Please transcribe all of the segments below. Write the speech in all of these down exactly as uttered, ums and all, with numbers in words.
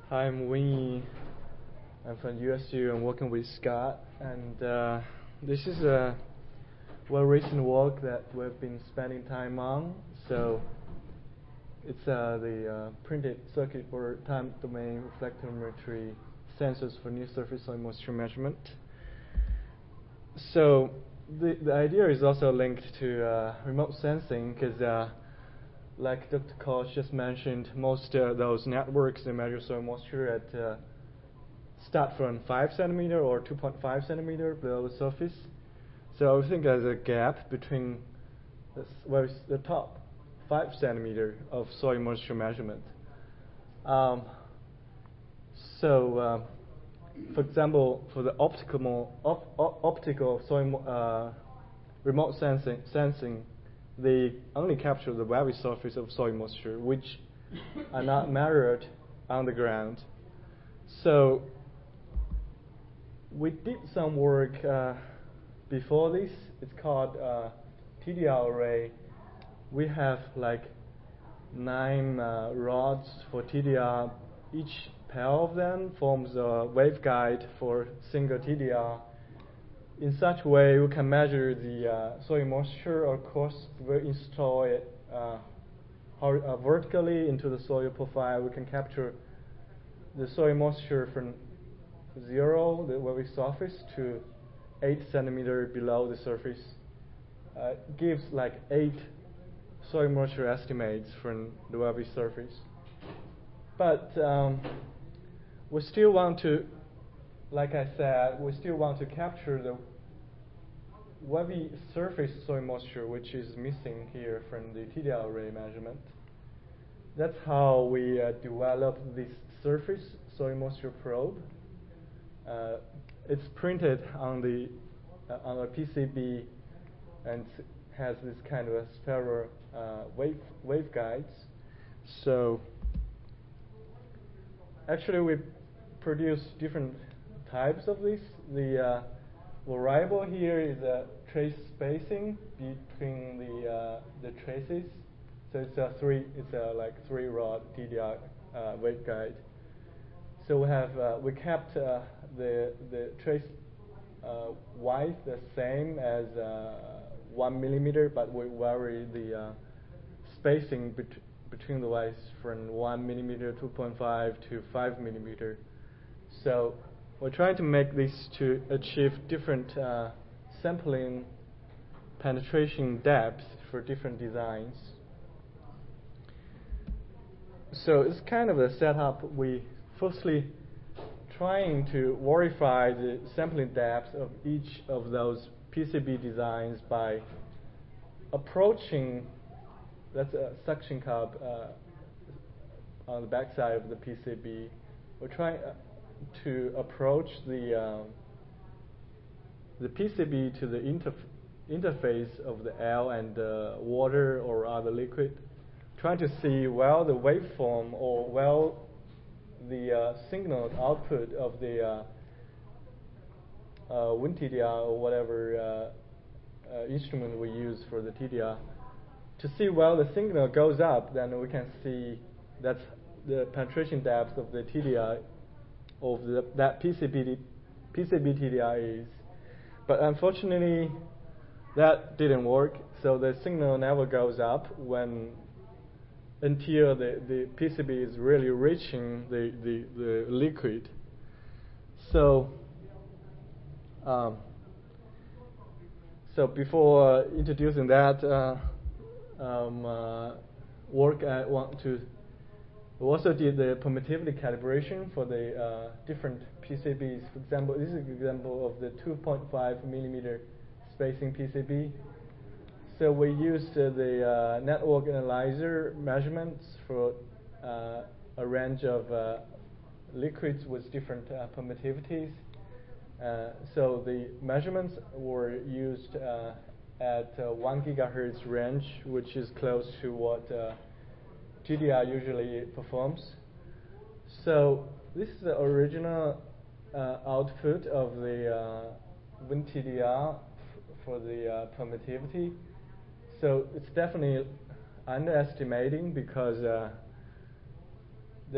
Hi, I'm Winnie. I'm from U S U. I'm working with Scott, and uh, this is a well recent work that we've been spending time on. So it's uh, the uh, printed circuit board time domain reflectometry sensors for near surface soil moisture measurement. So the the idea is also linked to uh, remote sensing because. Uh, Like Doctor Koch just mentioned, most uh, those networks they measure soil moisture at uh, start from five centimeter or two point five centimeter below the surface. So I think there's a gap between the, well, the top five centimeter of soil moisture measurement. Um, so, uh, for example, for the optical op, op, optical soil uh, remote sensing sensing. They only capture the very surface of soil moisture, which are not measured on the ground. So we did some work uh, before this. It's called uh, T D R array. We have like nine uh, rods for T D R. Each pair of them forms a waveguide for single T D R. In such way, we can measure the uh, soil moisture. Of course, we install it uh, uh, vertically into the soil profile. We can capture the soil moisture from zero, the very surface, to eight centimeter below the surface. Uh, gives like eight soil moisture estimates from the very surface. But um, we still want to, like I said, we still want to capture the wavy surface soil moisture, which is missing here from the T D R array measurement. That's how we uh, developed this surface soil moisture probe. Uh, it's printed on the uh, on a P C B and has this kind of a spiral uh, wave waveguides. So actually, we produce different types of this. The uh, variable here is a trace spacing between the uh, the traces. So it's a three. It's a like three rod T D R uh, waveguide. So we have uh, we kept uh, the the trace uh, width the same as uh, one millimeter, but we vary the uh, spacing bet between the widths from one millimeter, two point five to five millimeter. So we're trying to make this to achieve different uh, sampling penetration depths for different designs. So it's kind of a setup. We firstly trying to verify the sampling depth of each of those P C B designs by approaching, that's a suction cup uh, on the backside of the P C B. We're trying uh, to approach the um, the P C B to the interf interface of the air and uh, water or other liquid, trying to see well the waveform or well the uh, signal output of the uh, uh, WinTDR or whatever uh, uh, instrument we use for the T D R. To see well the signal goes up, then we can see that's the penetration depth of the T D R of the, that P C B P C B T D R is. But unfortunately, that didn't work. So the signal never goes up when until the, the P C B is really reaching the, the, the liquid. So um, so before uh, introducing that uh, um, uh, work, I want to we also did the permittivity calibration for the uh, different P C Bs. For example, this is an example of the two point five millimeter spacing P C B. So we used uh, the uh, network analyzer measurements for uh, a range of uh, liquids with different uh, permittivities. Uh, so the measurements were used uh, at uh, one gigahertz range, which is close to what uh, T D R usually performs. So this is the original uh, output of the uh, WinTDR for the uh, permittivity. So it's definitely underestimating because uh, the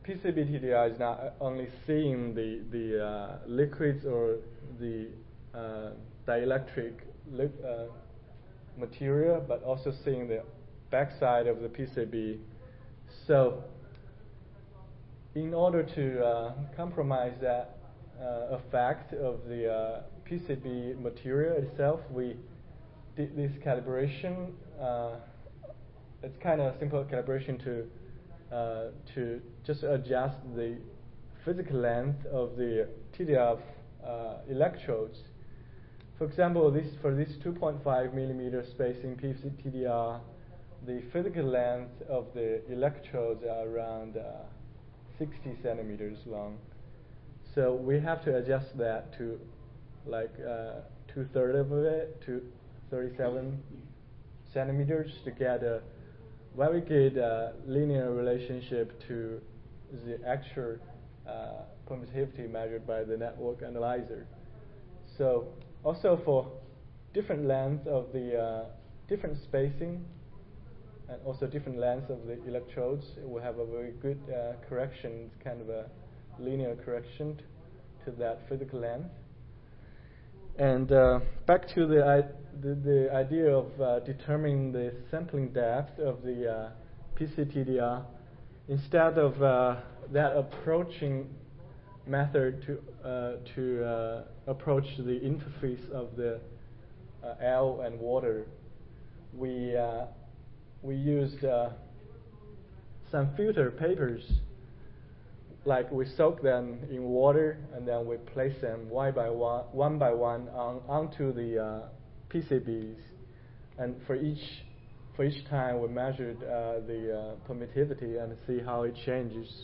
P C B T D R is not only seeing the the uh, liquids or the uh, dielectric li uh, material, but also seeing the backside of the P C B. So, in order to uh, compromise that uh, effect of the uh, P C B material itself, we did this calibration. Uh, it's kind of simple calibration to uh, to just adjust the physical length of the T D R uh, electrodes. For example, this for this two point five millimeter spacing P C T D R, the physical length of the electrodes are around uh, sixty centimeters long. So we have to adjust that to like uh, two thirds of it to thirty-seven centimeters to get a very good uh, linear relationship to the actual uh, permittivity measured by the network analyzer. So also for different lengths of the uh, different spacing and also different lengths of the electrodes, we have a very good uh, correction, kind of a linear correction t- to that physical length. And uh, back to the, I the the idea of uh, determining the sampling depth of the uh, P C T D R, instead of uh, that approaching method to uh, to uh, approach the interface of the uh, air and water, we uh, we used uh, some filter papers. Like we soak them in water and then we place them one by one, one by one on, onto the uh, P C Bs, and for each for each time we measured uh, the uh, permittivity and see how it changes.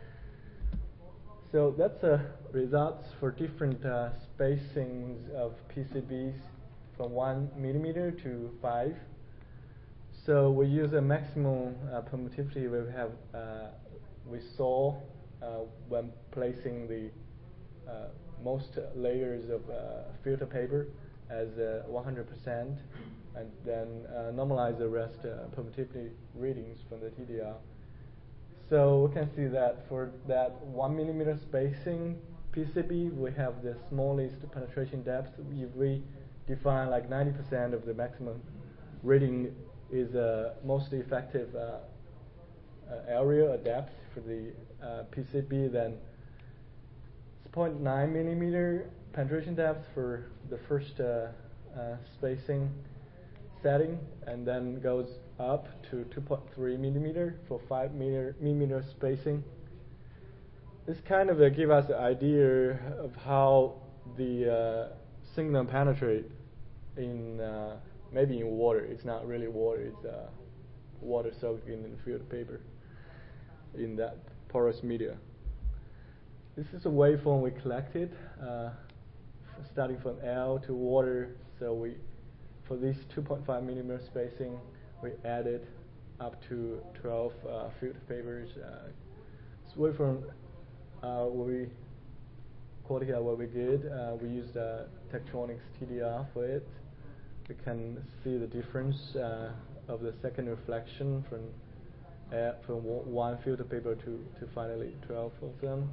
So that's uh, results for different uh, spacings of P C Bs from one millimeter to five. So we use a maximum uh, permittivity we have uh, we saw uh, when placing the uh, most layers of uh, filter paper as uh, one hundred percent, and then uh, normalize the rest uh, permittivity readings from the T D R. So we can see that for that one millimeter spacing P C B, we have the smallest penetration depth. If we define like ninety percent of the maximum reading is uh, most effective uh, uh, area or depth for the uh, P C B, then it's zero point nine millimeter penetration depth for the first uh, uh, spacing setting, and then goes up to two point three millimeter for five millimeter spacing. This kind of uh, give us an idea of how the uh, signal penetrate in uh, maybe in water. It's not really water. It's uh, water soaked in the filter paper in that porous media. This is a waveform we collected, uh, starting from air to water. So we, for this two point five millimeter spacing, we added up to twelve uh, filter papers. Uh, this waveform, uh, we quality are very good. Uh, we used uh, Tektronix T D R for it. We can see the difference uh, of the second reflection from uh, from one filter paper to, to finally twelve of them.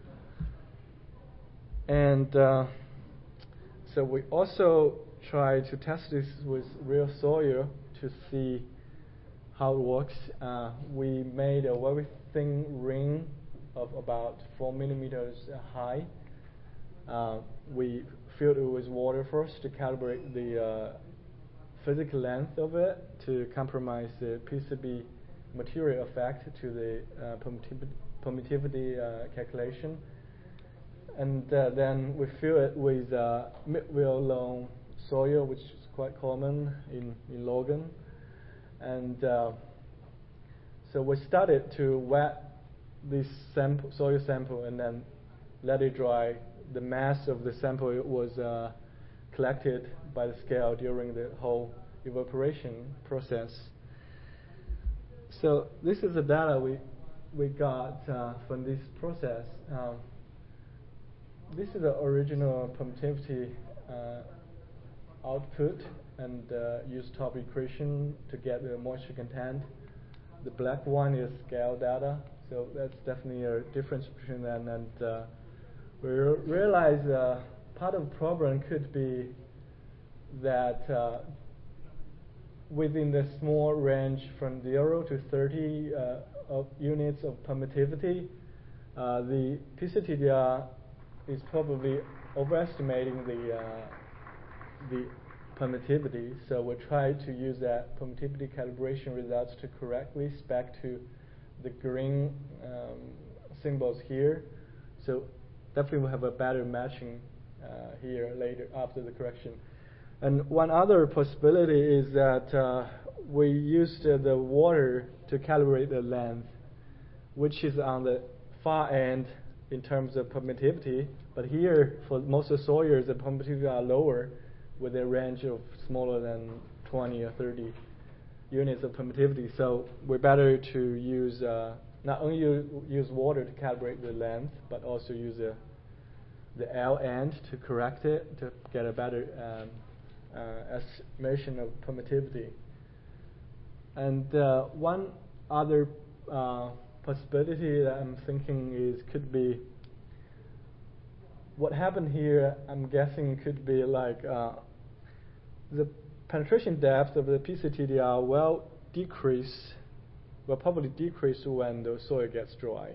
And uh, so we also try to test this with real soil to see how it works. Uh, we made a very thin ring of about four millimeters high. Uh, we filled it with water first to calibrate the uh, physical length of it to compromise the P C B material effect to the uh, permittivity, permittivity uh, calculation. And uh, then we fill it with uh, mid-wheel loam soil, which is quite common in, in Logan. And uh, so we started to wet this sample, soil sample and then let it dry. The mass of the sample was uh, collected by the scale during the whole evaporation process. So this is the data we we got uh, from this process. Um, this is the original permittivity uh, output, and uh, use top equation to get the moisture content. The black one is scale data, So that's definitely a difference between them. And uh, we re- realize uh, part of the problem could be that uh, within the small range from zero to thirty uh, of units of permittivity, uh, the P C T D R is probably overestimating the uh, the permittivity. So we try to use that permittivity calibration results to correctly spec to the green um, symbols here. So definitely we'll have a better matching uh, here later after the correction. And one other possibility is that uh, we used uh, the water to calibrate the length, which is on the far end in terms of permittivity. But here, for most of the soils, the permittivity are lower with a range of smaller than twenty or thirty units of permittivity. So we're better to use uh, not only use water to calibrate the length, but also use a, the L end to correct it to get a better um, uh, estimation of permittivity. And uh, one other uh, possibility that I'm thinking is could be what happened here. I'm guessing could be like uh, the penetration depth of the P C T D R will decrease, will probably decrease when the soil gets dry.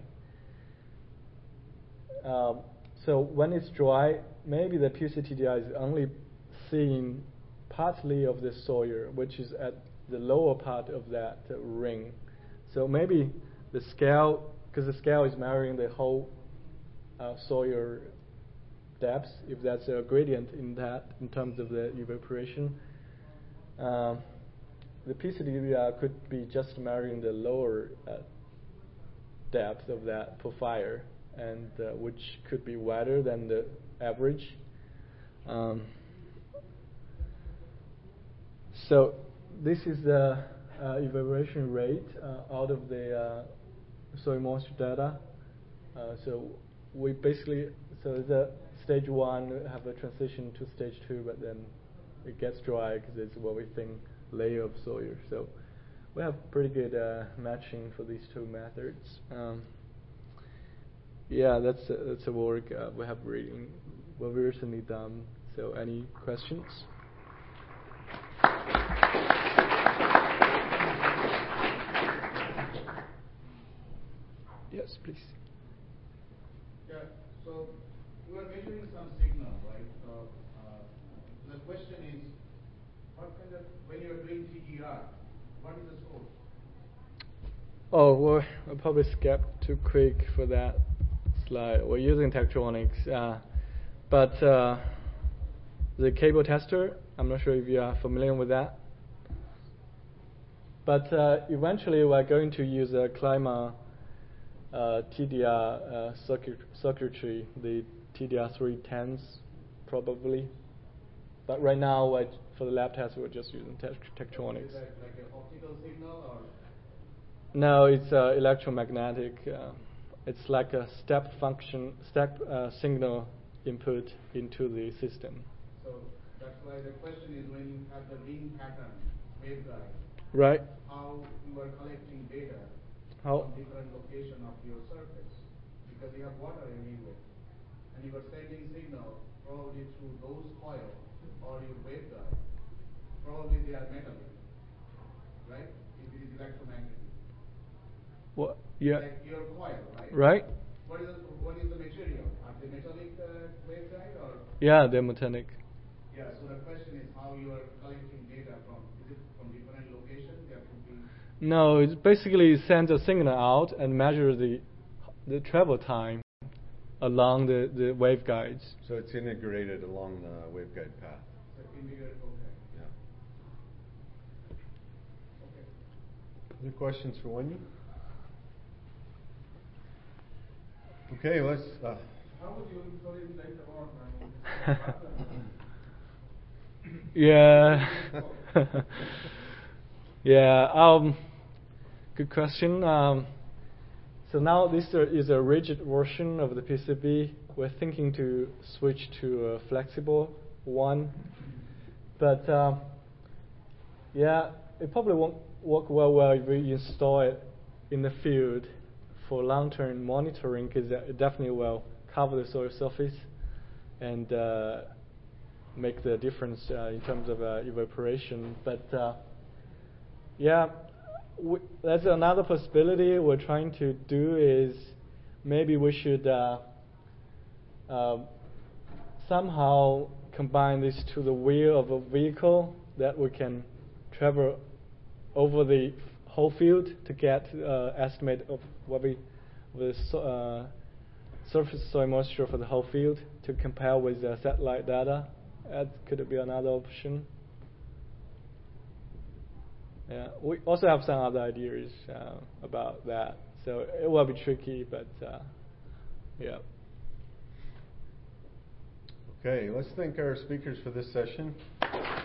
Um, so when it's dry, maybe the P C T D R is only seeing partly of the soil, which is at the lower part of that uh, ring. So maybe the scale, because the scale is measuring the whole uh, soil depth, if that's a gradient in that, in terms of the evaporation, um, the P C T D R could be just measuring the lower uh, depth of that profile, and uh, which could be wider than the average. Um, so this is the uh, evaporation rate uh, out of the uh, soil moisture data. Uh, so we basically, so the stage one have a transition to stage two, but then it gets dry because it's what we think layer of soil. So we have pretty good uh, matching for these two methods. Um, yeah, that's a, that's a work uh, we have reading, what we recently done. So any questions? Yes, please. Yeah, so you are measuring some signal, right? So uh, the question is, what kind of, when you are doing T D R, what is the source? Oh, well, I'll probably skip too quick for that slide. We're using Tektronix, uh, but uh, the cable tester, I'm not sure if you are familiar with that. But uh, eventually we're going to use a Clima uh, T D R uh, circuit, circuitry, the T D R three tens probably. But right now, I, for the lab test, we're just using te Tektronix. Is that like an optical signal or? No, it's uh, electromagnetic. Uh, it's like a step function, step uh, signal input into the system. So that's why the question is, when you have the ring pattern waveguide, right? How you are collecting data how? from different location of your surface, because you have water anyway, and you are sending signal probably through those coil or your waveguide. Probably they are metallic, right? If it is electromagnetic. What? Yeah. Like your coil, right? Right. What is the, what is the material? Are they metallic uh, waveguide or? Yeah, they're metallic. Yeah. So the question is how you are collecting data from. Is it from different locations? There could be. No, it basically sends a signal out and measures the the travel time along the the waveguides. So it's integrated along the waveguide path. So integrated. Okay. Yeah. Okay. Other questions for Wenyu? Okay, let's. Uh, How would you sorry later on? I mean, yeah. yeah. Um. Good question. Um. So now this is a rigid version of the P C B. We're thinking to switch to a flexible one, but um, yeah, it probably won't work well well if we install it in the field for long-term monitoring, because it definitely will cover the soil surface and uh, make the difference uh, in terms of uh, evaporation. But uh, yeah, we, that's another possibility we're trying to do is maybe we should uh, uh, somehow combine this to the wheel of a vehicle that we can travel over the whole field to get uh, estimate of what we the so, uh, surface soil moisture for the whole field to compare with the satellite data. That could be another option. Yeah, we also have some other ideas uh, about that. So it will be tricky, but uh, yeah. Okay, let's thank our speakers for this session.